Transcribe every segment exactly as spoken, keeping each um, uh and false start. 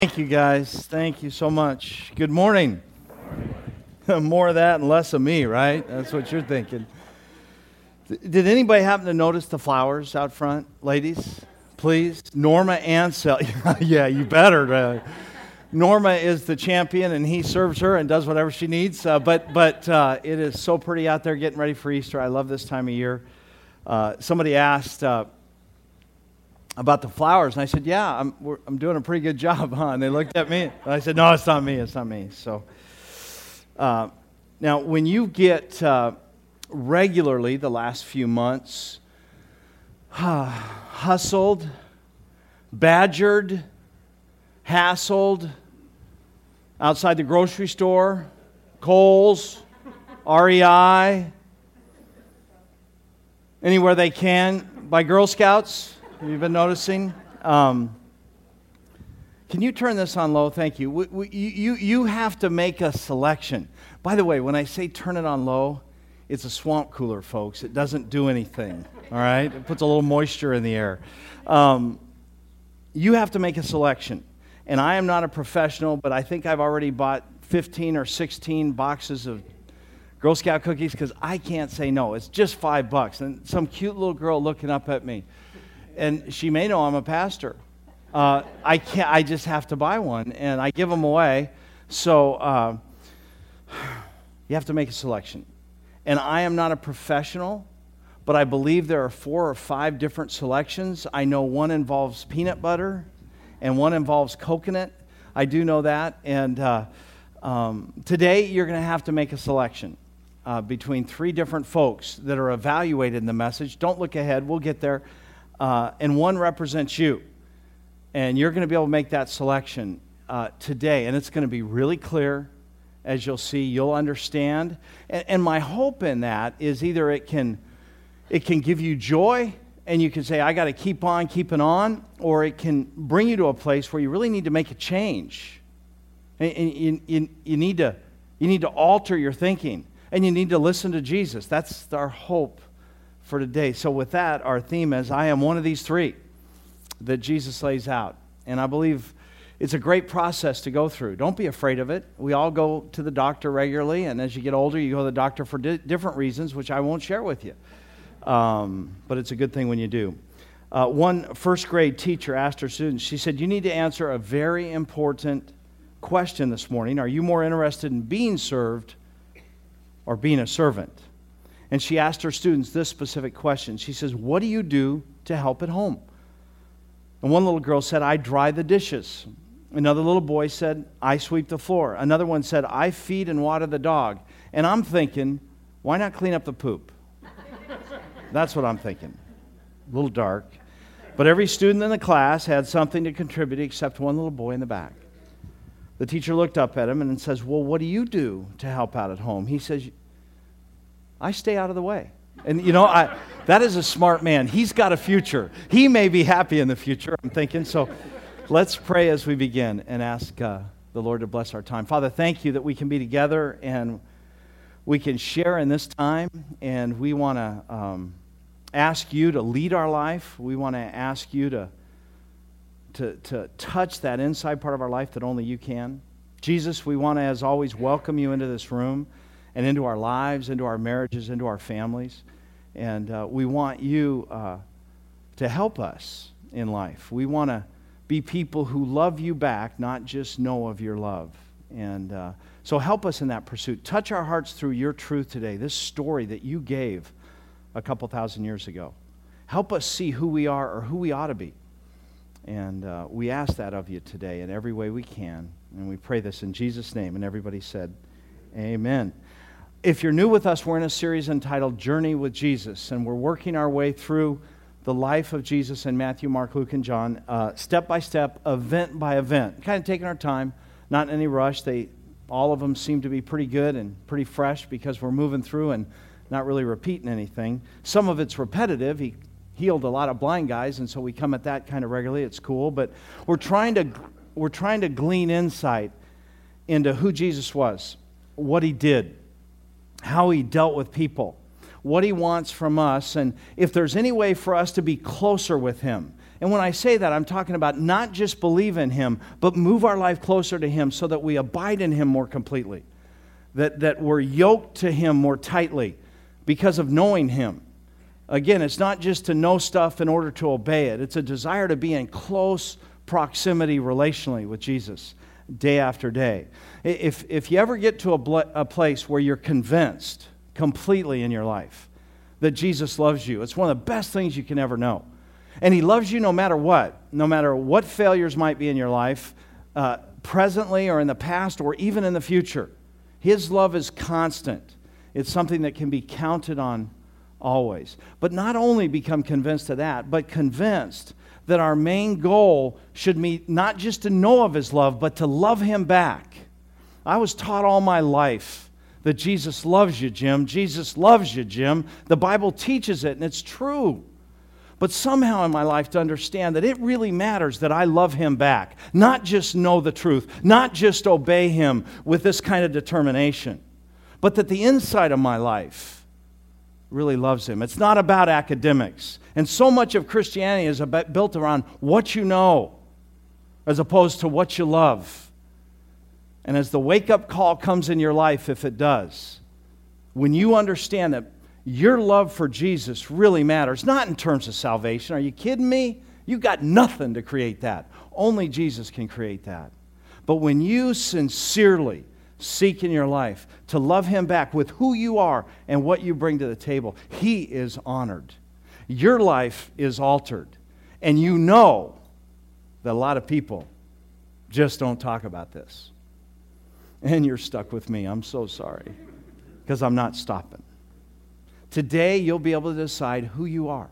Thank you, guys. Thank you so much. Good morning. More of that and less of me, right? That's what you're thinking. Did anybody happen to notice the flowers out front, ladies? Please. Norma Ansel. Yeah, you better. Uh, Norma is the champion, and he serves her and does whatever she needs. Uh, but but uh, it is so pretty out there getting ready for Easter. I love this time of year. Uh, somebody asked uh, about the flowers, and I said, yeah, I'm we're, I'm doing a pretty good job, huh? And they looked at me, and I said, no, it's not me, it's not me. So uh, now, when you get uh, regularly the last few months uh, hustled, badgered, hassled outside the grocery store, Kohl's, R E I, anywhere they can, by Girl Scouts, you've been noticing. Um, can you turn this on low? Thank you. We, we, you. You have to make a selection. By the way, when I say turn it on low, it's a swamp cooler, folks. It doesn't do anything, all right? It puts a little moisture in the air. Um, you have to make a selection. And I am not a professional, but I think I've already bought fifteen or sixteen boxes of Girl Scout cookies because I can't say no. It's just five bucks. And some cute little girl looking up at me. And she may know I'm a pastor. Uh, I can't. I just have to buy one, and I give them away. So uh, you have to make a selection. And I am not a professional, but I believe there are four or five different selections. I know one involves peanut butter, and one involves coconut. I do know that. And uh, um, today you're going to have to make a selection uh, between three different folks that are evaluated in the message. Don't look ahead. We'll get there. Uh, and one represents you. And you're going to be able to make that selection uh, today. And it's going to be really clear, as you'll see. You'll understand. And, and my hope in that is either it can, it can give you joy, and you can say, I got to keep on keeping on, or it can bring you to a place where you really need to make a change. And, and you, you, you, need to, you need to alter your thinking, and you need to listen to Jesus. That's our hope for today. So with that, our theme is, I am one of these three that Jesus lays out. And I believe it's a great process to go through. Don't be afraid of it. We all go to the doctor regularly, and as you get older, you go to the doctor for di- different reasons, which I won't share with you. Um, but it's a good thing when you do. Uh, one first grade teacher asked her students, she said, you need to answer a very important question this morning. Are you more interested in being served or being a servant? And she asked her students this specific question. She says, what do you do to help at home? And one little girl said, I dry the dishes. Another little boy said, I sweep the floor. Another one said, I feed and water the dog. And I'm thinking, why not clean up the poop? That's what I'm thinking. A little dark. But every student in the class had something to contribute except one little boy in the back. The teacher looked up at him and says, well, what do you do to help out at home? He says, I stay out of the way. And, you know, I, that is a smart man. He's got a future. He may be happy in the future, I'm thinking. So let's pray as we begin and ask uh, the Lord to bless our time. Father, thank you that we can be together and we can share in this time. And we want to um, ask you to lead our life. We want to ask you to, to, to touch that inside part of our life that only you can. Jesus, we want to, as always, welcome you into this room and into our lives, into our marriages, into our families. And uh, we want you uh, to help us in life. We want to be people who love you back, not just know of your love. And uh, so help us in that pursuit. Touch our hearts through your truth today, this story that you gave a couple thousand years ago. Help us see who we are or who we ought to be. And uh, we ask that of you today in every way we can. And we pray this in Jesus' name. And everybody said, amen. If you're new with us, we're in a series entitled Journey with Jesus, and we're working our way through the life of Jesus in Matthew, Mark, Luke, and John, uh, step by step, event by event, kind of taking our time, not in any rush. They, all of them seem to be pretty good and pretty fresh because we're moving through and not really repeating anything. Some of it's repetitive. He healed a lot of blind guys, and so we come at that kind of regularly. It's cool, but we're trying to we're trying to glean insight into who Jesus was, what he did, how he dealt with people, what he wants from us, and if there's any way for us to be closer with him, And when I say that, I'm talking about not just believe in Him, but move our life closer to Him so that we abide in Him more completely. That, that we're yoked to Him more tightly because of knowing Him. Again, it's not just to know stuff in order to obey it. It's a desire to be in close proximity relationally with Jesus day after day. If, if you ever get to a, ble- a place where you're convinced completely in your life that Jesus loves you, it's one of the best things you can ever know. And He loves you no matter what, no matter what failures might be in your life, uh, presently or in the past or even in the future. His love is constant. It's something that can be counted on always. But not only become convinced of that, but convinced that our main goal should be not just to know of His love, but to love Him back. I was taught all my life that Jesus loves you, Jim. Jesus loves you, Jim. The Bible teaches it, and it's true. But somehow in my life to understand that it really matters that I love Him back. Not just know the truth, not just obey Him with this kind of determination, but that the inside of my life really loves Him. It's not about academics. And so much of Christianity is about, built around what you know as opposed to what you love. And as the wake-up call comes in your life, if it does, when you understand that your love for Jesus really matters, not in terms of salvation. Are you kidding me? You got nothing to create that. Only Jesus can create that. But when you sincerely seek in your life to love Him back with who you are and what you bring to the table, He is honored. Your life is altered. And you know that a lot of people just don't talk about this. And you're stuck with me. I'm so sorry. Because I'm not stopping. Today, you'll be able to decide who you are.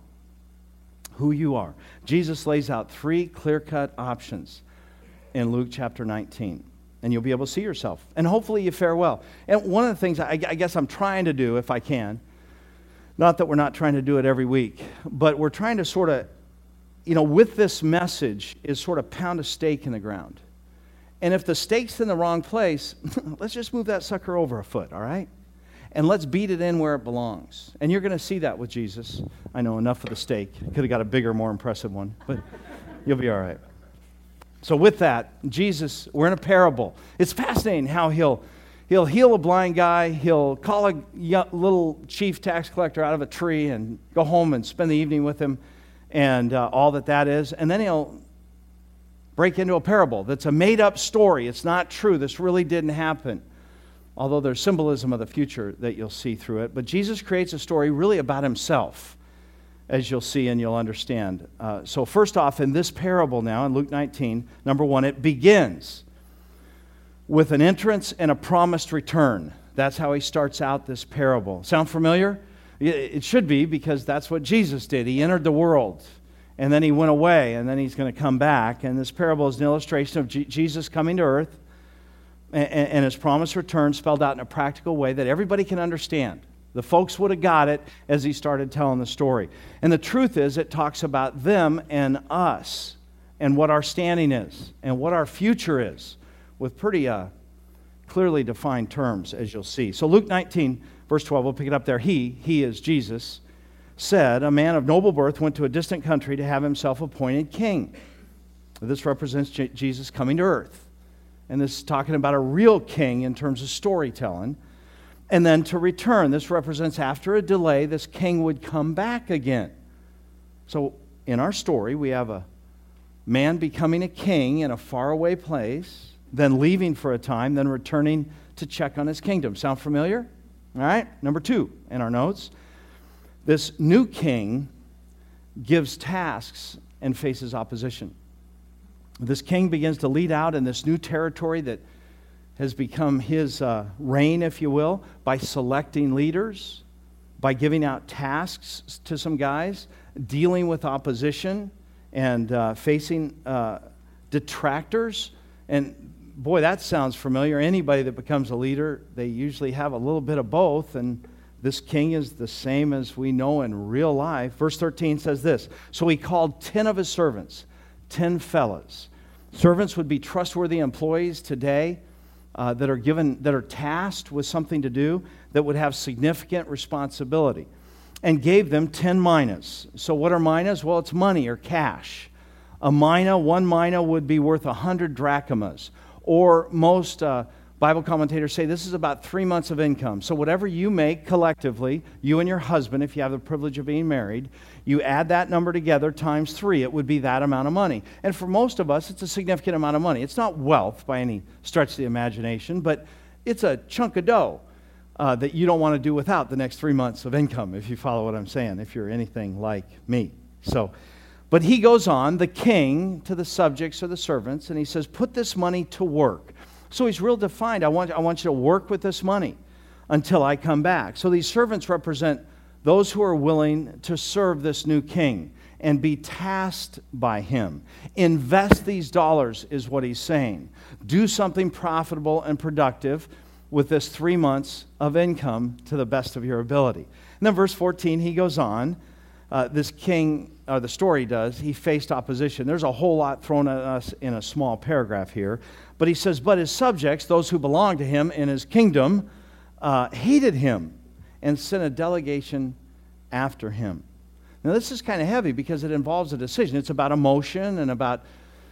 Who you are. Jesus lays out three clear-cut options in Luke chapter nineteen. And you'll be able to see yourself. And hopefully you fare well. And one of the things I, I guess I'm trying to do, if I can, not that we're not trying to do it every week, but we're trying to sort of, you know, with this message, is sort of pound a stake in the ground. And if the stake's in the wrong place, let's just move that sucker over a foot, all right? And let's beat it in where it belongs. And you're going to see that with Jesus. I know, enough of the stake. Could have got a bigger, more impressive one, but you'll be all right. So with that, Jesus, we're in a parable. It's fascinating how he'll he'll heal a blind guy, he'll call a little chief tax collector out of a tree and go home and spend the evening with him and uh, all that that is. And then he'll break into a parable that's a made-up story. It's not true. This really didn't happen, although there's symbolism of the future that you'll see through it. But Jesus creates a story really about Himself, as you'll see and you'll understand. Uh, so first off, in this parable now, in Luke nineteen, number one, it begins with an entrance and a promised return. That's how He starts out this parable. Sound familiar? It should be, because that's what Jesus did. He entered the world, and then He went away, and then He's going to come back. And this parable is an illustration of G- Jesus coming to earth and, and His promised return spelled out in a practical way that everybody can understand. The folks would have got it as He started telling the story. And the truth is, it talks about them and us and what our standing is and what our future is with pretty uh, clearly defined terms, as you'll see. So Luke nineteen, verse twelve, we'll pick it up there. He, he is Jesus, said, a man of noble birth went to a distant country to have himself appointed king. This represents J- Jesus coming to earth. And this is talking about a real king in terms of storytelling. And then to return. This represents after a delay, this king would come back again. So in our story, we have a man becoming a king in a faraway place, then leaving for a time, then returning to check on his kingdom. Sound familiar? All right. Number two in our notes. This new king gives tasks and faces opposition. This king begins to lead out in this new territory that has become his uh, reign, if you will, by selecting leaders, by giving out tasks to some guys, dealing with opposition, and uh, facing uh, detractors. And boy, that sounds familiar. Anybody that becomes a leader, they usually have a little bit of both, and this king is the same as we know in real life. Verse thirteen says this, so he called ten of his servants, ten fellas. Servants would be trustworthy employees today, Uh, that are given, that are tasked with something to do that would have significant responsibility, and gave them ten minas. So what are minas? Well, it's money or cash. A mina, one mina would be worth a hundred drachmas. Or most uh, Bible commentators say this is about three months of income. So whatever you make collectively, you and your husband, if you have the privilege of being married, you add that number together times three, it would be that amount of money. And for most of us, it's a significant amount of money. It's not wealth by any stretch of the imagination, but it's a chunk of dough uh, that you don't want to do without the next three months of income, if you follow what I'm saying, if you're anything like me. So, but he goes on, the king, to the subjects or the servants, and he says, put this money to work. So he's real defined. I want, I want you to work with this money until I come back. So these servants represent those who are willing to serve this new king and be tasked by him. Invest these dollars is what he's saying. Do something profitable and productive with this three months of income to the best of your ability. And then verse fourteen, he goes on. Uh, this king, or the story does, he faced opposition. There's a whole lot thrown at us in a small paragraph here. But he says, but his subjects, those who belong to him in his kingdom, uh, hated him and sent a delegation after him. Now this is kind of heavy because it involves a decision. It's about emotion and about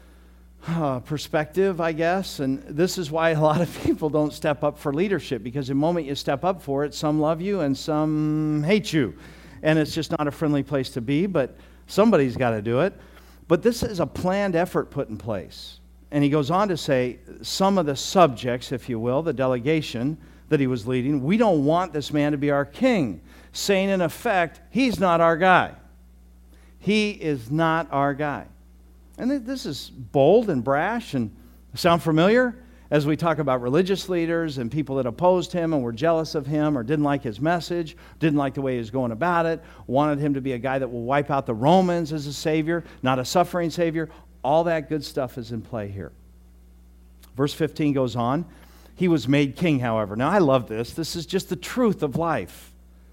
uh, perspective, I guess. And this is why a lot of people don't step up for leadership, because the moment you step up for it, some love you and some hate you. And it's just not a friendly place to be, but somebody's got to do it. But this is a planned effort put in place. And he goes on to say, some of the subjects, if you will, the delegation that he was leading, we don't want this man to be our king, saying in effect, he's not our guy. He is not our guy. And this is bold and brash and sound familiar? As we talk about religious leaders and people that opposed him and were jealous of him or didn't like his message, didn't like the way he was going about it, wanted him to be a guy that will wipe out the Romans as a savior, not a suffering savior. All that good stuff is in play here. Verse fifteen goes on. He was made king, however. Now, I love this. This is just the truth of life.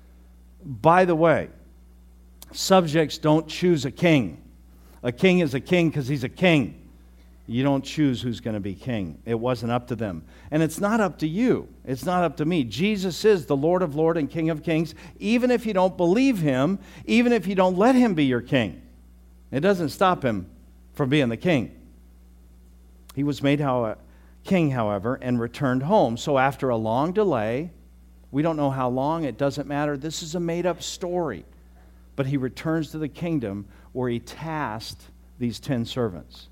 By the way, subjects don't choose a king. A king is a king because he's a king. You don't choose who's going to be king. It wasn't up to them. And it's not up to you. It's not up to me. Jesus is the Lord of Lords and King of Kings, even if you don't believe him, even if you don't let him be your king. It doesn't stop him from being the king. He was made how, king, however, and returned home. So after a long delay, we don't know how long, it doesn't matter. This is a made-up story. But he returns to the kingdom where he tasked these ten servants.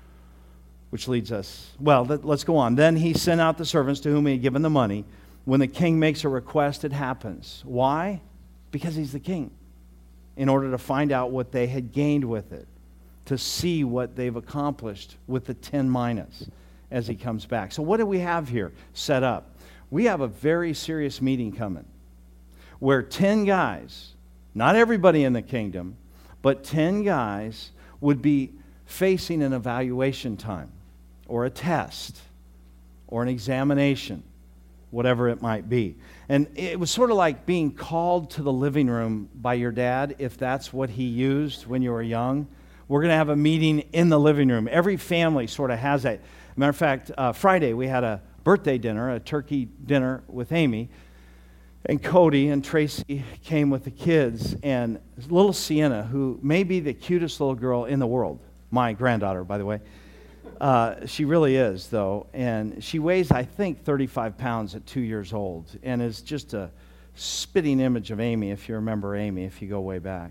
Which leads us, well, let's go on. Then he sent out the servants to whom he had given the money. When the king makes a request, it happens. Why? Because he's the king. In order to find out what they had gained with it. To see what they've accomplished with the ten minas as he comes back. So what do we have here set up? We have a very serious meeting coming. Where ten guys, not everybody in the kingdom, but ten guys would be facing an evaluation time. Or a test, or an examination, whatever it might be. And it was sort of like being called to the living room by your dad, if that's what he used when you were young. We're going to have a meeting in the living room. Every family sort of has that. Matter of fact, uh, Friday we had a birthday dinner, a turkey dinner with Amy. And Cody and Tracy came with the kids. And little Sienna, who may be the cutest little girl in the world, my granddaughter, by the way. Uh, she really is, though, and she weighs, I think, thirty-five pounds at two years old, and is just a spitting image of Amy, if you remember Amy, if you go way back.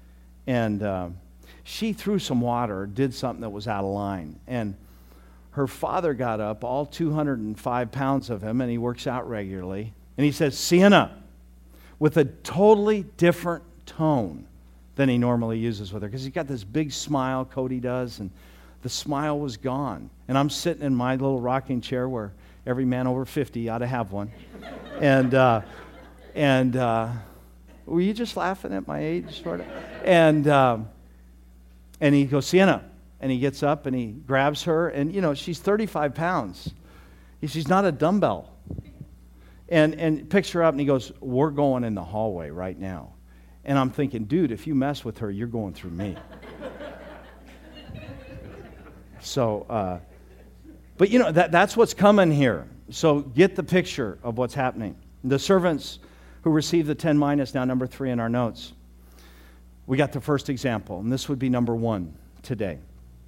And uh, she threw some water, did something that was out of line, and her father got up, all two hundred five pounds of him, and he works out regularly, and he says, Sienna, with a totally different tone than he normally uses with her, because he's got this big smile, Cody does, and the smile was gone. And I'm sitting in my little rocking chair where every man over fifty ought to have one. and uh, and uh, were you just laughing at my age, sort of? And um, and he goes, Sienna. And he gets up and he grabs her. And, you know, she's thirty-five pounds. She's not a dumbbell. And, and picks her up and he goes, we're going in the hallway right now. And I'm thinking, dude, if you mess with her, you're going through me. So, uh, but you know, that, that's what's coming here. So get the picture of what's happening. The servants who received the ten minas, now number three in our notes. We got the first example, and this would be number one today.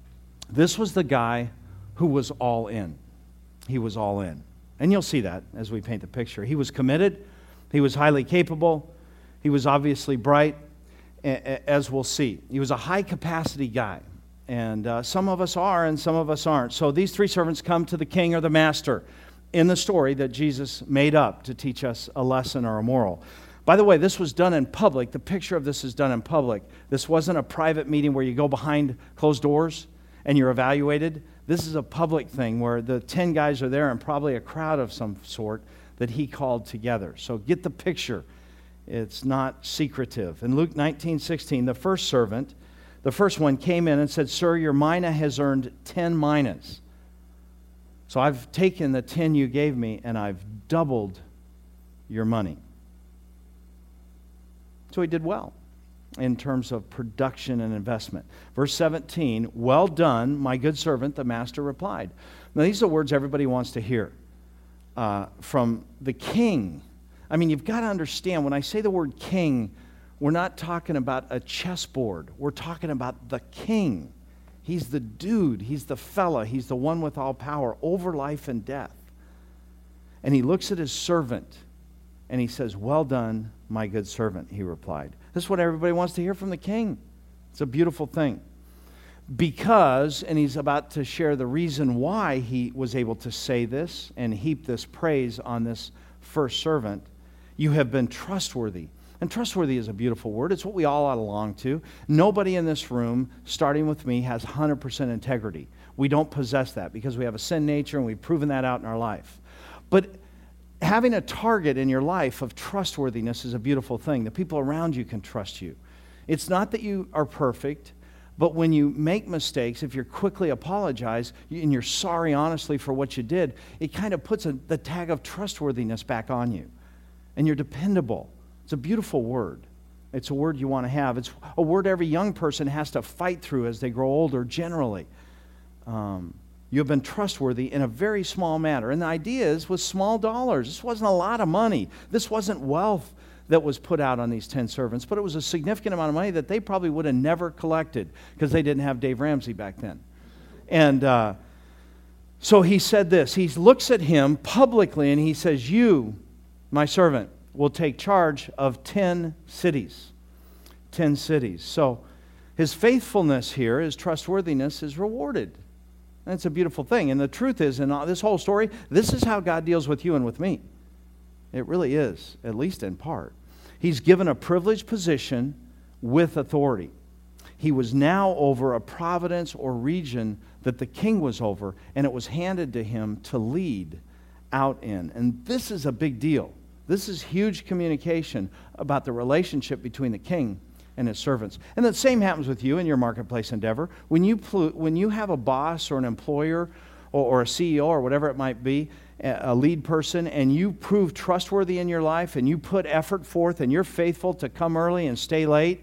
This was the guy who was all in. He was all in. And you'll see that as we paint the picture. He was committed. He was highly capable. He was obviously bright, as we'll see. He was a high-capacity guy. And uh, some of us are and some of us aren't. So these three servants come to the king or the master in the story that Jesus made up to teach us a lesson or a moral. By the way, this was done in public. The picture of this is done in public. This wasn't a private meeting where you go behind closed doors and you're evaluated. This is a public thing where the ten guys are there and probably a crowd of some sort that he called together. So get the picture. It's not secretive. In Luke nineteen sixteen, the first servant, the first one came in and said, "Sir, your mina has earned ten minas. So I've taken the ten you gave me and I've doubled your money." So he did well in terms of production and investment. Verse seventeen, "Well done, my good servant," the master replied. Now these are words everybody wants to hear uh, from the king. I mean, you've got to understand, when I say the word king, we're not talking about a chessboard. We're talking about the king. He's the dude. He's the fella. He's the one with all power over life and death. And he looks at his servant and he says, "Well done, my good servant," he replied. This is what everybody wants to hear from the king. It's a beautiful thing. Because, and he's about to share the reason why he was able to say this and heap this praise on this first servant, "You have been trustworthy." And trustworthy is a beautiful word. It's what we all ought to long to. Nobody in this room, starting with me, has one hundred percent integrity. We don't possess that because we have a sin nature and we've proven that out in our life. But having a target in your life of trustworthiness is a beautiful thing. The people around you can trust you. It's not that you are perfect, but when you make mistakes, if you quickly apologize and you're sorry honestly for what you did, it kind of puts a, the tag of trustworthiness back on you. And you're dependable. It's a beautiful word. It's a word you want to have. It's a word every young person has to fight through as they grow older, generally. Um, you have been trustworthy in a very small matter. And the idea is with small dollars. This wasn't a lot of money. This wasn't wealth that was put out on these ten servants, but it was a significant amount of money that they probably would have never collected because they didn't have Dave Ramsey back then. And uh, so he said this. He looks at him publicly and he says, "You, my servant, will take charge of ten cities." Ten cities. So his faithfulness here, his trustworthiness is rewarded. And it's a beautiful thing. And the truth is, in this whole story, this is how God deals with you and with me. It really is, at least in part. He's given a privileged position with authority. He was now over a province or region that the king was over, and it was handed to him to lead out in. And this is a big deal. This is huge communication about the relationship between the king and his servants. And the same happens with you in your marketplace endeavor. When you pl- when you have a boss or an employer or, or a C E O or whatever it might be, a lead person, and you prove trustworthy in your life and you put effort forth and you're faithful to come early and stay late,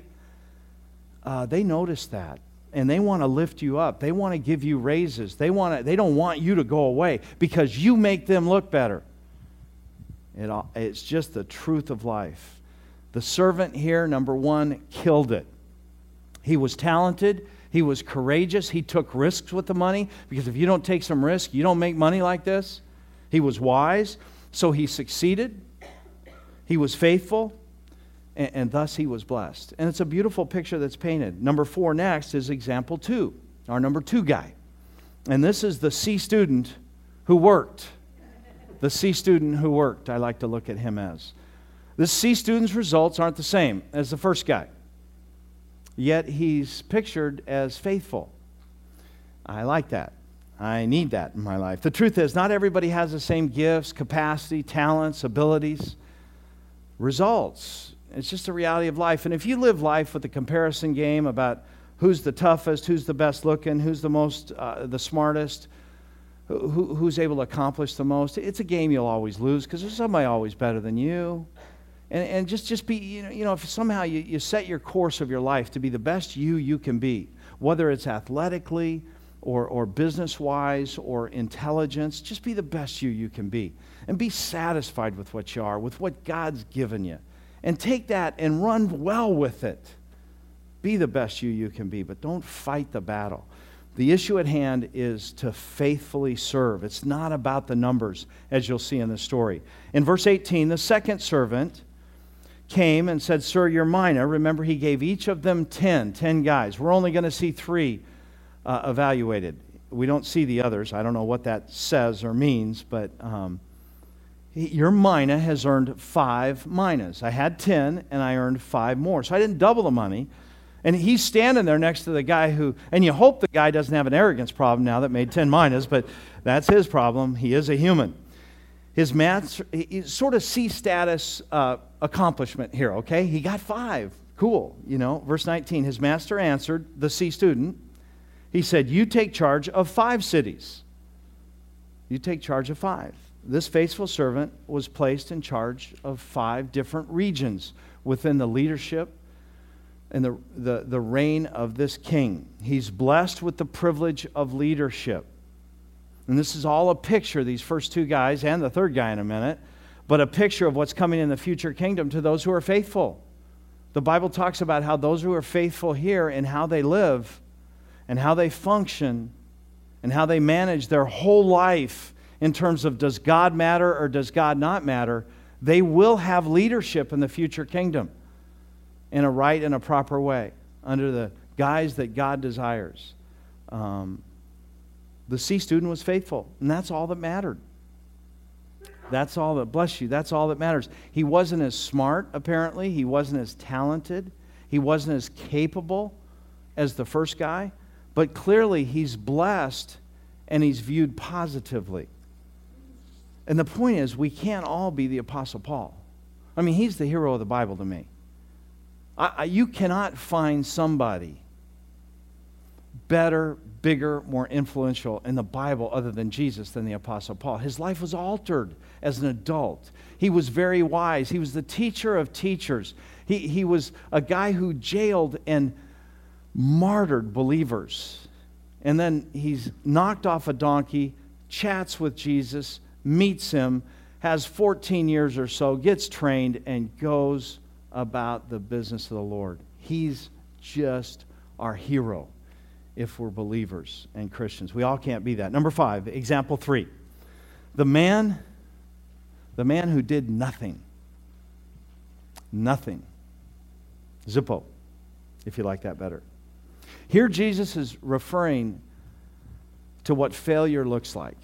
uh, they notice that. And they want to lift you up. They want to give you raises. They want to, they don't want you to go away because you make them look better. It, it's just the truth of life. The servant here, number one, killed it. He was talented. He was courageous. He took risks with the money because if you don't take some risk, you don't make money like this. He was wise, so he succeeded. He was faithful, and, and thus he was blessed. And it's a beautiful picture that's painted. Number four next is example two, our number two guy. And this is the C student who worked. The C student who worked, I like to look at him as. This C student's results aren't the same as the first guy. Yet he's pictured as faithful. I like that. I need that in my life. The truth is, not everybody has the same gifts, capacity, talents, abilities, results. It's just a reality of life. And if you live life with a comparison game about who's the toughest, who's the best looking, who's the most, uh, the smartest, who, who's able to accomplish the most, it's a game you'll always lose because there's somebody always better than you. And, and just, just be, you know, you know, if somehow you, you set your course of your life to be the best you you can be, whether it's athletically or, or business-wise or intelligence, just be the best you you can be. And be satisfied with what you are, with what God's given you. And take that and run well with it. Be the best you you can be, but don't fight the battle. The issue at hand is to faithfully serve. It's not about the numbers, as you'll see in the story. In verse eighteen, the second servant came and said, "Sir, your mina." Remember, he gave each of them ten, ten guys. We're only going to see three uh, evaluated. We don't see the others. I don't know what that says or means, but um, he, your mina has earned five minas. I had ten, and I earned five more. So I didn't double the money. And he's standing there next to the guy who, and you hope the guy doesn't have an arrogance problem now that made ten minas, but that's his problem. He is a human. His math, sort of C status uh, accomplishment here, okay? He got five. Cool, you know. Verse nineteen, his master answered the C student. He said, "You take charge of five cities." You take charge of five. This faithful servant was placed in charge of five different regions within the leadership and the, the, the reign of this king. He's blessed with the privilege of leadership. And this is all a picture, these first two guys and the third guy in a minute, but a picture of what's coming in the future kingdom to those who are faithful. The Bible talks about how those who are faithful here and how they live and how they function and how they manage their whole life in terms of does God matter or does God not matter, they will have leadership in the future kingdom in a right and a proper way, under the guise that God desires. Um, the C student was faithful, and that's all that mattered. That's all that, bless you, that's all that matters. He wasn't as smart, apparently. He wasn't as talented. He wasn't as capable as the first guy. But clearly, he's blessed, and he's viewed positively. And the point is, we can't all be the Apostle Paul. I mean, he's the hero of the Bible to me. I, I, you cannot find somebody better, bigger, more influential in the Bible other than Jesus than the Apostle Paul. His life was altered as an adult. He was very wise. He was the teacher of teachers. He, he was a guy who jailed and martyred believers. And then he's knocked off a donkey, chats with Jesus, meets him, has fourteen years or so, gets trained, and goes about the business of the Lord. He's just our hero if we're believers and Christians. We all can't be that. Number five, example three. The man, the man who did nothing. Nothing. Zippo, if you like that better. Here Jesus is referring to what failure looks like.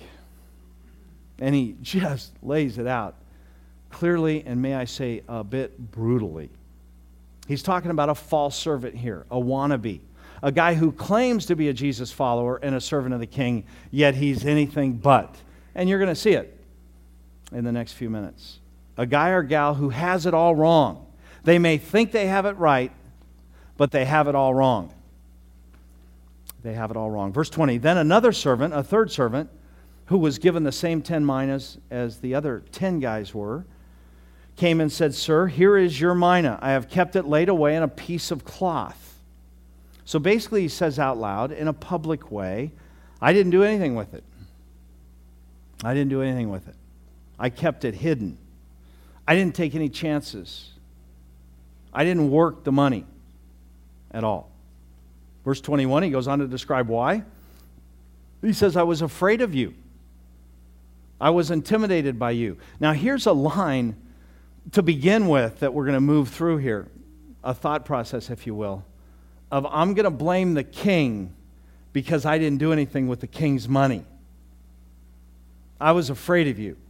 And he just lays it out clearly, and may I say, a bit brutally. He's talking about a false servant here, a wannabe, a guy who claims to be a Jesus follower and a servant of the king, yet he's anything but. And you're going to see it in the next few minutes. A guy or gal who has it all wrong. They may think they have it right, but they have it all wrong. They have it all wrong. Verse twenty, then another servant, a third servant, who was given the same ten minas as the other ten guys were, came and said, "Sir, here is your mina. I have kept it laid away in a piece of cloth." So basically he says out loud, in a public way, I didn't do anything with it. I didn't do anything with it. I kept it hidden. I didn't take any chances. I didn't work the money at all. Verse twenty-one, he goes on to describe why. He says, I was afraid of you. I was intimidated by you. Now here's a line to begin with that we're going to move through here, a thought process, if you will, of I'm going to blame the king because I didn't do anything with the king's money. I was afraid of you.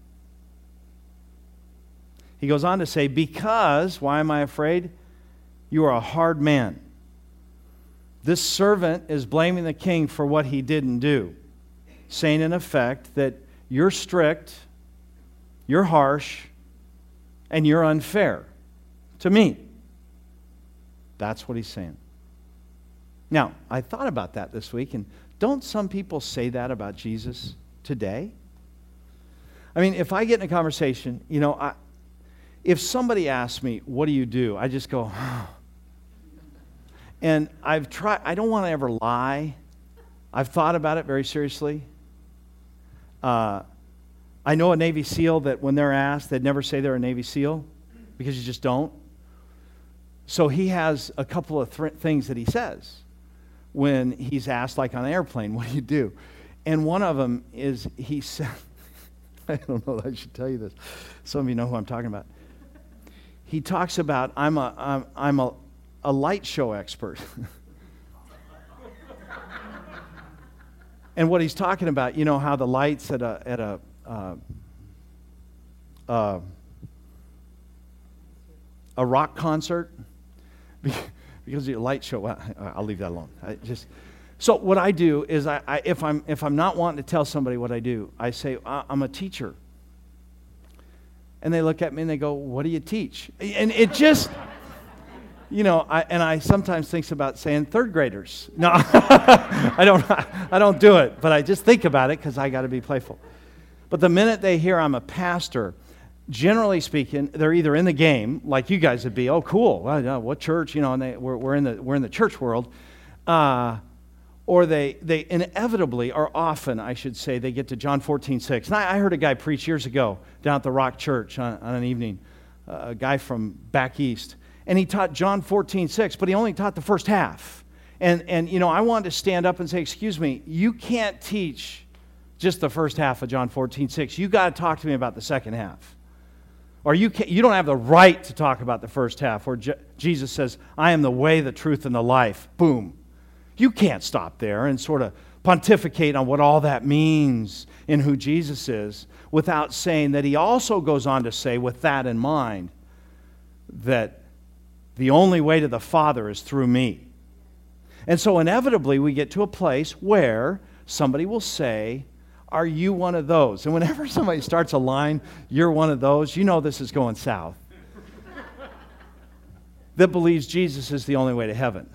He goes on to say, because, why am I afraid? You are a hard man. This servant is blaming the king for what he didn't do, saying in effect that you're strict, you're harsh, and you're unfair to me. That's what he's saying. Now, I thought about that this week, and don't some people say that about Jesus today? I mean, if I get in a conversation, you know, I, if somebody asks me, what do you do? I just go, oh. And I've tried, I don't want to ever lie. I've thought about it very seriously. Uh, I know a Navy SEAL that when they're asked, they'd never say they're a Navy SEAL because you just don't. So he has a couple of th- things that he says. when he's asked, like on an airplane, what do you do? And one of them is, he said, I don't know that I should tell you this. Some of you know who I'm talking about. He talks about, I'm a, I'm, I'm a, a light show expert. And what he's talking about, you know how the lights at a, at a, uh, uh, a rock concert, because the light show, well, I'll leave that alone. I just, so what I do is, I, I, if I'm if I'm not wanting to tell somebody what I do, I say I'm a teacher, and they look at me and they go, "What do you teach?" And it just, you know, I and I sometimes think about saying third graders. No, I don't. I don't do it, but I just think about it because I got to be playful. But the minute they hear I'm a pastor, generally speaking, they're either in the game, like you guys would be. Oh, cool. Well, yeah, what church? You know, and they, we're we're in the we're in the church world, uh, or they they inevitably, or often, I should say, they get to John fourteen six. And I, I heard a guy preach years ago down at the Rock Church on, on an evening, uh, a guy from back east, and he taught John fourteen six, but he only taught the first half. And and you know, I wanted to stand up and say, excuse me, you can't teach just the first half of John fourteen six. You got to talk to me about the second half. Or you can't, you don't have the right to talk about the first half, where Je- Jesus says, I am the way, the truth, and the life. Boom. You can't stop there and sort of pontificate on what all that means in who Jesus is, without saying that he also goes on to say, with that in mind, that the only way to the Father is through me. And so inevitably we get to a place where somebody will say, are you one of those? And whenever somebody starts a line, you're one of those, you know this is going south. That believes Jesus is the only way to heaven.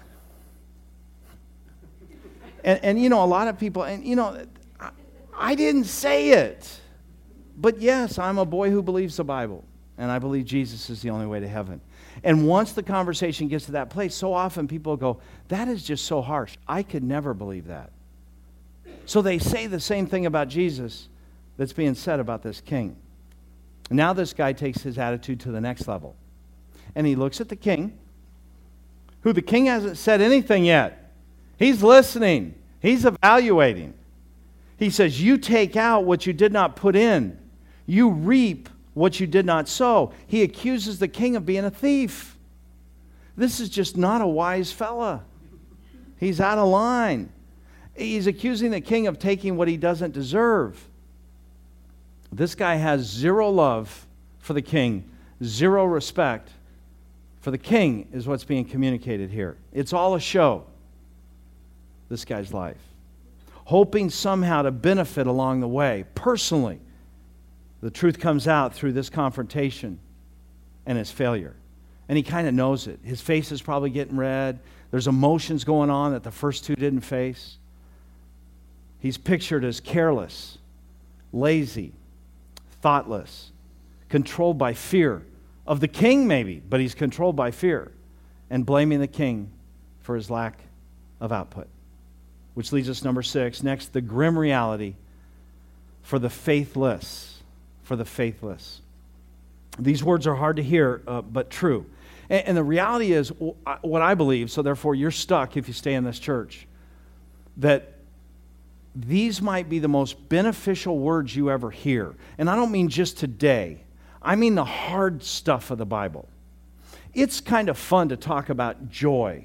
And, and you know, a lot of people, and you know, I, I didn't say it. But yes, I'm a boy who believes the Bible. And I believe Jesus is the only way to heaven. And once the conversation gets to that place, so often people go, that is just so harsh. I could never believe that. So they say the same thing about Jesus that's being said about this king. Now this guy takes his attitude to the next level. And he looks at the king, who the king hasn't said anything yet. He's listening. He's evaluating. He says, you take out what you did not put in. You reap what you did not sow. He accuses the king of being a thief. This is just not a wise fella. He's out of line. He's accusing the king of taking what he doesn't deserve. This guy has zero love for the king, zero respect for the king is what's being communicated here. It's all a show, this guy's life. Hoping somehow to benefit along the way, personally. The truth comes out through this confrontation and his failure. And he kind of knows it. His face is probably getting red. There's emotions going on that the first two didn't face. He's pictured as careless, lazy, thoughtless, controlled by fear of the king maybe, but he's controlled by fear and blaming the king for his lack of output. Which leads us to number six. Next, the grim reality for the faithless. For the faithless. These words are hard to hear, uh, but true. And, and the reality is, what I believe, so therefore you're stuck if you stay in this church, that these might be the most beneficial words you ever hear. And I don't mean just today. I mean the hard stuff of the Bible. It's kind of fun to talk about joy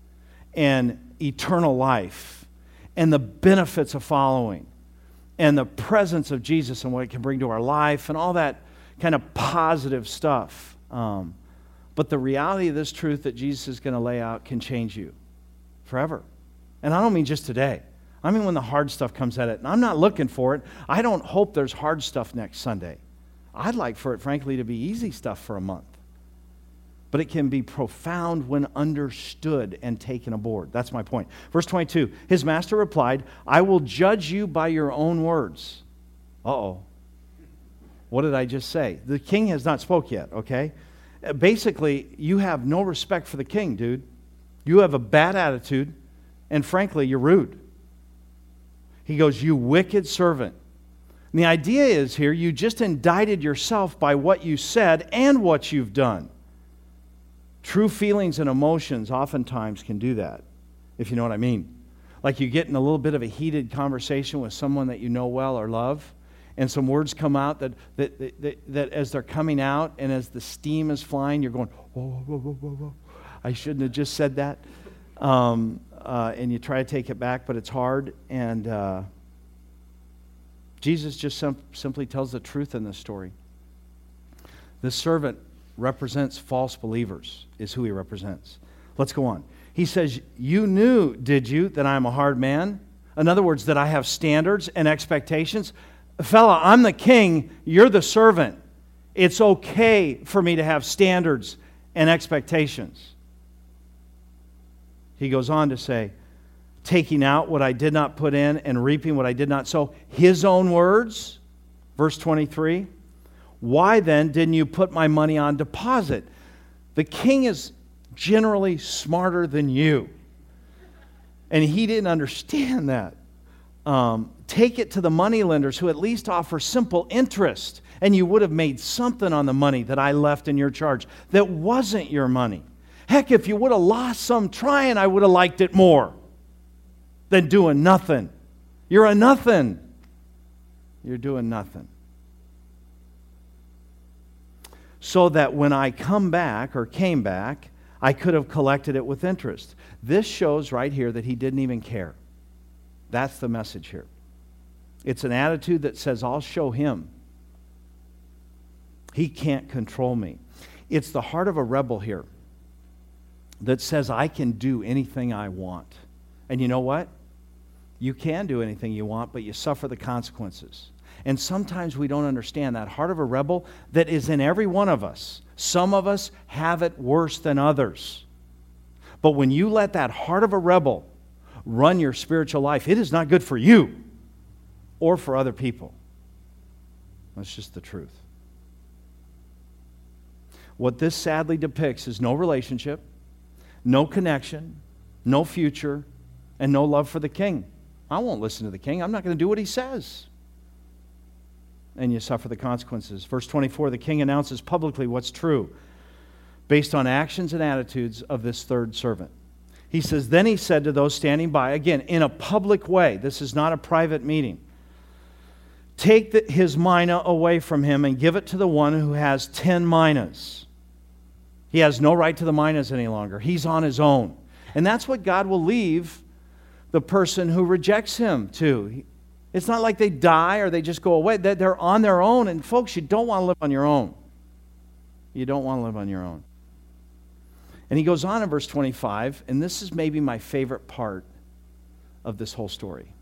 and eternal life and the benefits of following and the presence of Jesus and what it can bring to our life and all that kind of positive stuff. Um, but the reality of this truth that Jesus is going to lay out can change you forever. And I don't mean just today. I mean when the hard stuff comes at it. And I'm not looking for it. I don't hope there's hard stuff next Sunday. I'd like for it, frankly, to be easy stuff for a month. But it can be profound when understood and taken aboard. That's my point. Verse twenty-two, his master replied, I will judge you by your own words. Uh-oh. What did I just say? The king has not spoke yet, okay? Basically, you have no respect for the king, dude. You have a bad attitude, and frankly, you're rude. He goes, you wicked servant. And the idea is here, you just indicted yourself by what you said and what you've done. True feelings and emotions oftentimes can do that, if you know what I mean. like you get in a little bit of a heated conversation with someone that you know well or love, and some words come out that that, that, that, that as they're coming out and as the steam is flying, you're going, whoa, whoa, whoa, whoa, whoa. I shouldn't have just said that. Um, uh, and you try to take it back, but it's hard. And uh, Jesus just sim- simply tells the truth in this story. This servant represents false believers, is who he represents. Let's go on. He says, you knew, did you, that I'm a hard man? In other words, that I have standards and expectations. Fella, I'm the king, you're the servant. It's okay for me to have standards and expectations. He goes on to say, taking out what I did not put in and reaping what I did not sow. His own words, verse twenty-three. Why then didn't you put my money on deposit? The king is generally smarter than you. And he didn't understand that. Um, take it to the moneylenders who at least offer simple interest, and you would have made something on the money that I left in your charge that wasn't your money. Heck, if you would have lost some trying, I would have liked it more than doing nothing. You're a nothing. You're doing nothing. So that when I come back or came back, I could have collected it with interest. This shows right here that he didn't even care. That's the message here. It's an attitude that says, I'll show him. He can't control me. It's the heart of a rebel here that says, I can do anything I want. And you know what? You can do anything you want, but you suffer the consequences. And sometimes we don't understand that heart of a rebel that is in every one of us. Some of us have it worse than others. But when you let that heart of a rebel run your spiritual life, it is not good for you or for other people. That's just the truth. What this sadly depicts is no relationship, no connection, no future, and no love for the king. I won't listen to the king. I'm not going to do what he says. And you suffer the consequences. Verse twenty-four, the king announces publicly what's true based on actions and attitudes of this third servant. He says, then he said to those standing by, again, in a public way, this is not a private meeting, take the, his mina away from him and give it to the one who has ten minas. He has no right to the minas any longer. He's on his own. And that's what God will leave the person who rejects him to. It's not like they die or they just go away. They're on their own. And folks, you don't want to live on your own. You don't want to live on your own. And he goes on in verse twenty-five, and this is maybe my favorite part of this whole story.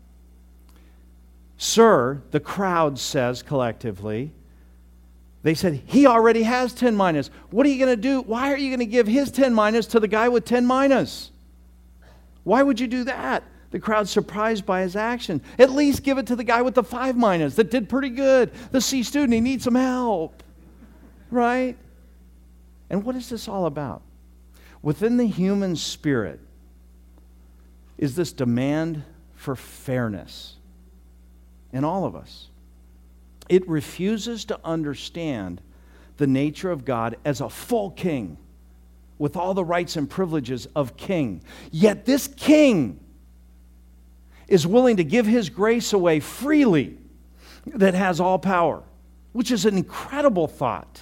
Sir, the crowd says collectively, they said, he already has ten minas. What are you going to do? Why are you going to give his ten minas to the guy with ten minas? Why would you do that? The crowd's surprised by his action. At least give it to the guy with the five minas that did pretty good. The C student, he needs some help. Right? And what is this all about? Within the human spirit is this demand for fairness in all of us. It refuses to understand the nature of God as a full king with all the rights and privileges of king. Yet this king is willing to give his grace away freely that has all power, which is an incredible thought.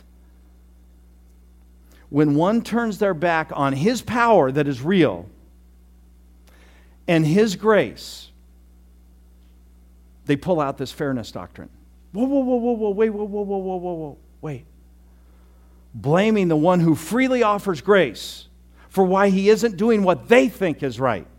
When one turns their back on his power that is real and his grace, they pull out this fairness doctrine. Whoa, whoa, whoa, whoa, whoa, wait, whoa, whoa, whoa, whoa, whoa, whoa, wait. Blaming the one who freely offers grace for why he isn't doing what they think is right.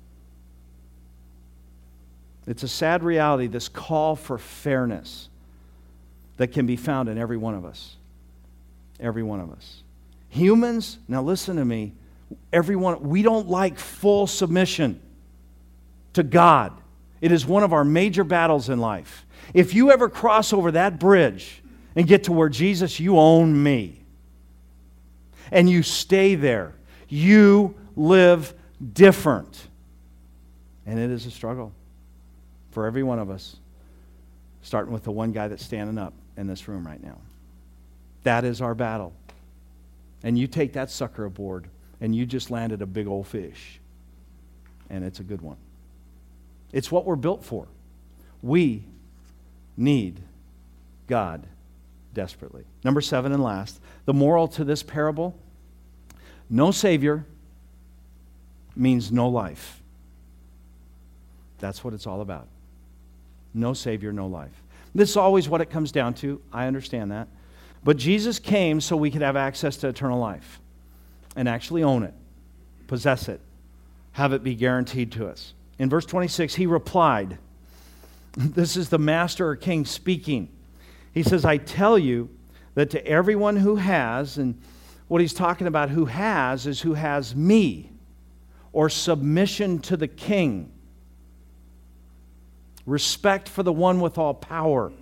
It's a sad reality, this call for fairness that can be found in every one of us. Every one of us. Humans, now listen to me, everyone, we don't like full submission to God. It is one of our major battles in life. If you ever cross over that bridge and get to where Jesus, you own me, and you stay there, you live different. And it is a struggle for every one of us, starting with the one guy that's standing up in this room right now. That is our battle. And you take that sucker aboard, and you just landed a big old fish. And it's a good one. It's what we're built for. We need God desperately. Number seven and last, the moral to this parable: no Savior means no life. That's what it's all about. No Savior, no life. This is always what it comes down to. I understand that. But Jesus came so we could have access to eternal life and actually own it, possess it, have it be guaranteed to us. In verse twenty-six, he replied, this is the master or king speaking. He says, I tell you that to everyone who has, and what he's talking about who has is who has me, or submission to the king, respect for the one with all power.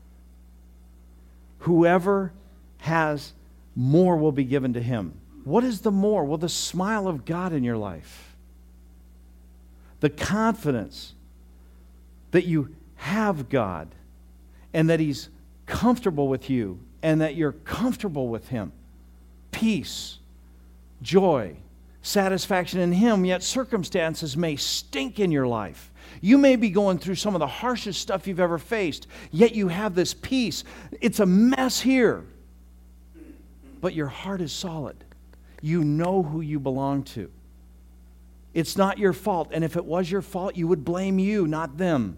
Whoever has more will be given to him. What is the more? Well, the smile of God in your life. The confidence that you have God and that He's comfortable with you and that you're comfortable with Him. Peace, joy, satisfaction in Him, yet circumstances may stink in your life. You may be going through some of the harshest stuff you've ever faced, yet you have this peace. It's a mess here, but your heart is solid. You know who you belong to. It's not your fault, and if it was your fault, you would blame you, not them.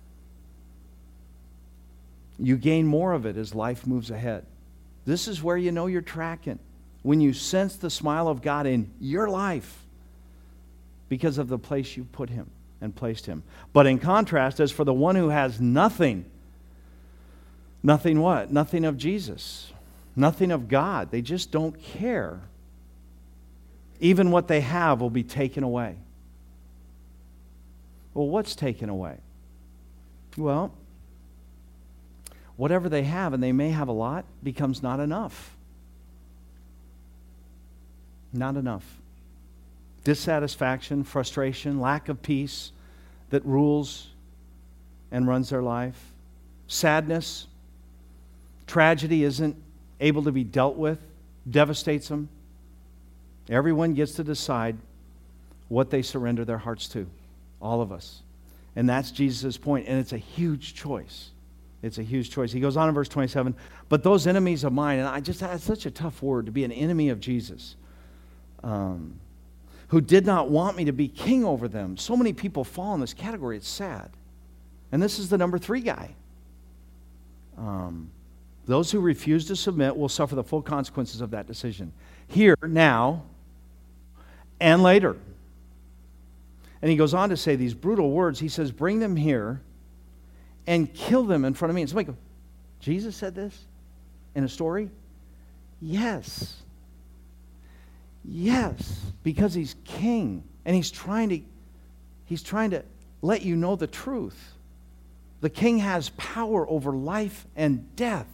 You gain more of it as life moves ahead. This is where you know you're tracking. When you sense the smile of God in your life because of the place you put Him and placed Him. But in contrast, as for the one who has nothing, nothing what? Nothing of Jesus. Nothing of God. They just don't care. Even what they have will be taken away. Well, what's taken away? Well, whatever they have, and they may have a lot, becomes not enough. Not enough. Dissatisfaction, frustration, lack of peace that rules and runs their life. Sadness, tragedy isn't able to be dealt with, devastates them. Everyone gets to decide what they surrender their hearts to. All of us. And that's Jesus' point, and it's a huge choice. It's a huge choice. He goes on in verse twenty-seven, but those enemies of mine, and I just, that's such a tough word, to be an enemy of Jesus, um, who did not want me to be king over them. So many people fall in this category. It's sad. And this is the number three guy. Um, those who refuse to submit will suffer the full consequences of that decision. Here, now, and later. And he goes on to say these brutal words. He says, bring them here and kill them in front of me. And somebody goes, Jesus said this in a story? Yes. Yes, because He's king. And He's trying to, He's trying to let you know the truth. The king has power over life and death.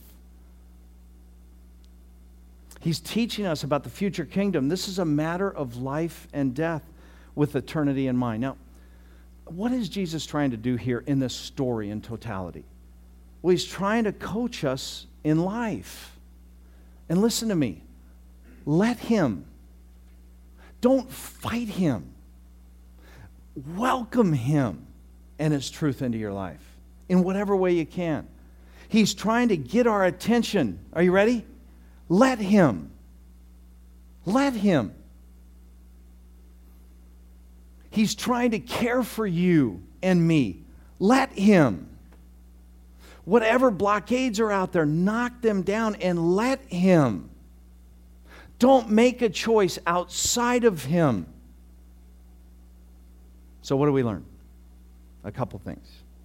He's teaching us about the future kingdom. This is a matter of life and death with eternity in mind. Now, what is Jesus trying to do here in this story in totality? Well, He's trying to coach us in life. And listen to me. Let Him. Don't fight Him. Welcome Him and His truth into your life in whatever way you can. He's trying to get our attention. Are you ready? Let Him. Let Him. He's trying to care for you and me. Let Him. Whatever blockades are out there, knock them down and let Him. Don't make a choice outside of Him. So what do we learn? A couple things.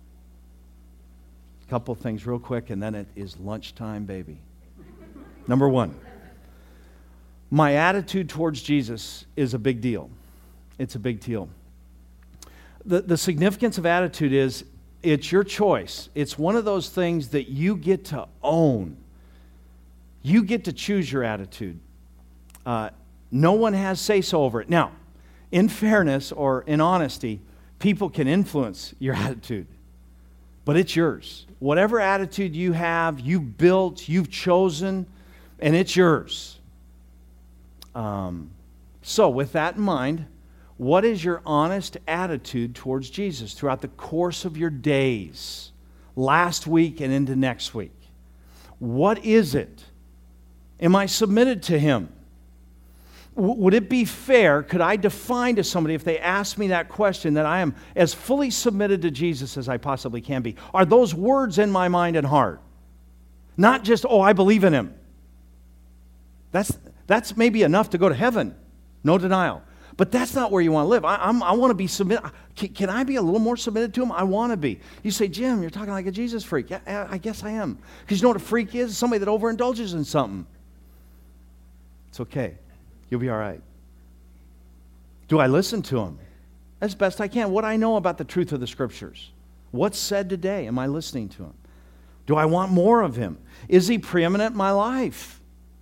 A couple things real quick, and then it is lunchtime, baby. Number one, my attitude towards Jesus is a big deal. It's a big deal. The, the significance of attitude is it's your choice. It's one of those things that you get to own. You get to choose your attitude. Uh, no one has say-so over it. Now, in fairness or in honesty, people can influence your attitude, but it's yours. Whatever attitude you have, you've built, you've chosen, and it's yours. Um, so with that in mind, What is your honest attitude towards Jesus throughout the course of your days, last week and into next week? What is it? Am I submitted to Him? W- would it be fair, could I define to somebody if they asked me that question, that I am as fully submitted to Jesus as I possibly can be? Are those words in my mind and heart? Not just, oh, I believe in Him. That's, that's maybe enough to go to heaven. No denial. But that's not where you want to live. I, I'm, I want to be submitted. Can, can I be a little more submitted to Him? I want to be. You say, Jim, you're talking like a Jesus freak. Yeah, I guess I am. Because you know what a freak is? Somebody that overindulges in something. It's okay. You'll be all right. Do I listen to Him? As best I can. What I know about the truth of the Scriptures. What's said today? Am I listening to Him? Do I want more of Him? Is He preeminent in my life?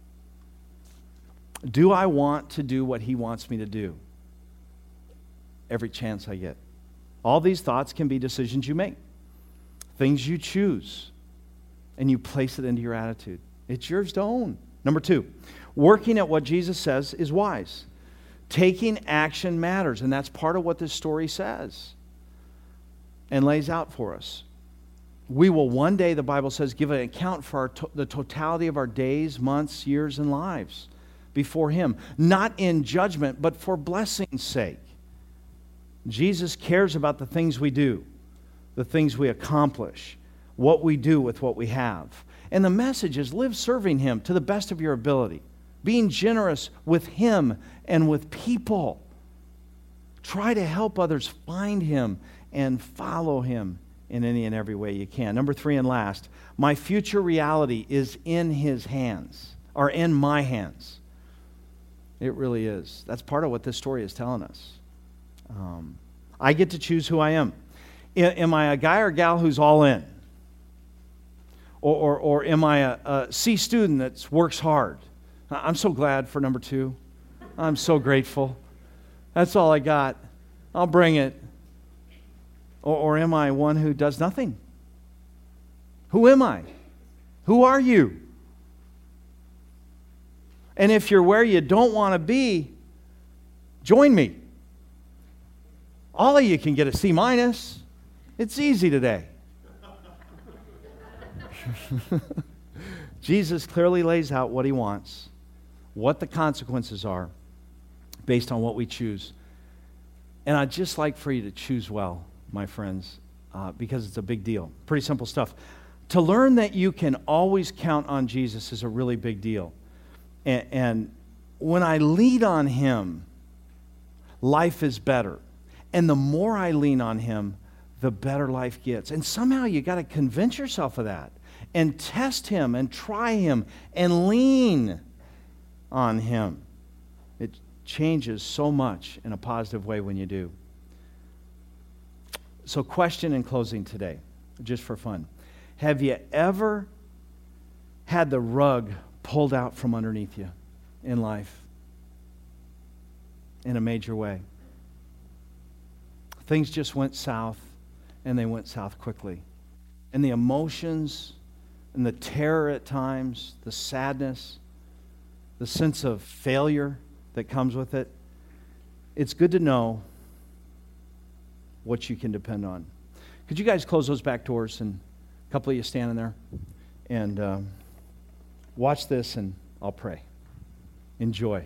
Do I want to do what He wants me to do? Every chance I get. All these thoughts can be decisions you make. Things you choose. And you place it into your attitude. It's yours to own. Number two, working at what Jesus says is wise. Taking action matters. And that's part of what this story says and lays out for us. We will one day, the Bible says, give an account for our to- the totality of our days, months, years, and lives before Him. Not in judgment, but for blessing's sake. Jesus cares about the things we do, the things we accomplish, what we do with what we have. And the message is live serving Him to the best of your ability, being generous with Him and with people. Try to help others find Him and follow Him in any and every way you can. Number three and last, my future reality is in His hands, or in my hands. It really is. That's part of what this story is telling us. Um, I get to choose who I am. I, am I a guy or gal who's all in? Or, or, or am I a, a C student that works hard? I'm so glad for number two. I'm so grateful. That's all I got. I'll bring it. Or, or am I one who does nothing? Who am I? Who are you? And if you're where you don't want to be, join me. All of you can get a C minus. It's easy today. Jesus clearly lays out what He wants, what the consequences are based on what we choose. And I'd just like for you to choose well, my friends, uh, because it's a big deal. Pretty simple stuff. To learn that you can always count on Jesus is a really big deal. And, and when I lean on Him, life is better. And the more I lean on Him, the better life gets. And somehow you got to convince yourself of that. And test Him and try Him and lean on Him. It changes so much in a positive way when you do. So, question in closing today, just for fun. Have you ever had the rug pulled out from underneath you in life in a major way? Things just went south, and they went south quickly. And the emotions and the terror at times, the sadness, the sense of failure that comes with it, it's good to know what you can depend on. Could you guys close those back doors, and a couple of you standing there, and um, watch this, and I'll pray. Enjoy.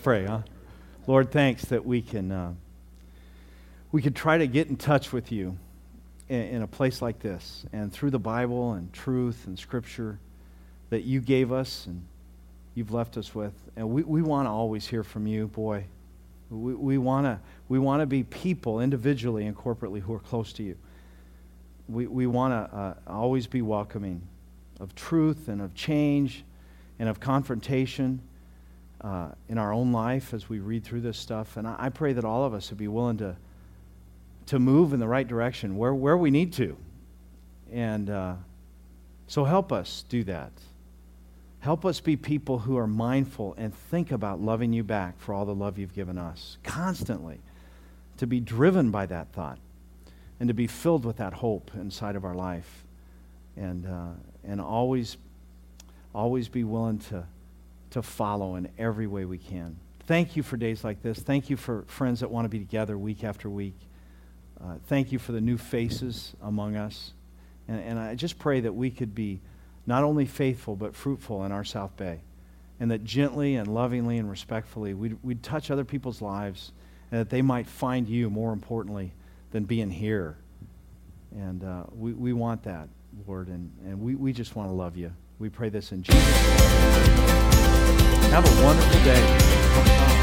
pray, huh? Lord, thanks that we can uh, we can try to get in touch with you in, in a place like this, and through the Bible and truth and Scripture that you gave us and you've left us with. And we, we want to always hear from you, boy. We, we want to we want to be people individually and corporately who are close to you. We, we want to uh, always be welcoming of truth and of change and of confrontation uh, in our own life as we read through this stuff. And I, I pray that all of us would be willing to to move in the right direction where, where we need to. And uh, so help us do that. Help us be people who are mindful and think about loving you back for all the love you've given us constantly, to be driven by that thought and to be filled with that hope inside of our life, and uh, and always always be willing to to follow in every way we can. Thank you for days like this. Thank you for friends that want to be together week after week. Uh, thank you for the new faces among us. And, and I just pray that we could be not only faithful but fruitful in our South Bay, and that gently and lovingly and respectfully we'd, we'd touch other people's lives, and that they might find you more importantly than being here. And uh, we, we want that, Lord, and, and we, we just want to love you. We pray this in Jesus' name. Have a wonderful day.